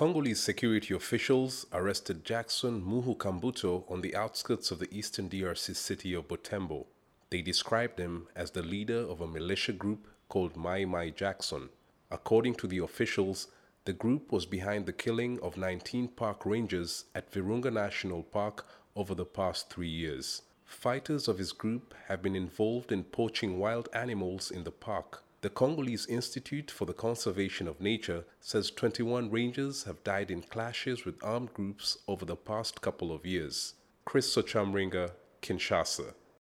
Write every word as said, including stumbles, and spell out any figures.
Congolese security officials arrested Jackson Muhukambuto on the outskirts of the eastern D R C city of Butembo. They described him as the leader of a militia group called Mai Mai Jackson. According to the officials, the group was behind the killing of nineteen park rangers at Virunga National Park over the past three years. Fighters of his group have been involved in poaching wild animals in the park. The Congolese Institute for the Conservation of Nature says twenty-one rangers have died in clashes with armed groups over the past couple of years. Chris Sochamringa, Kinshasa.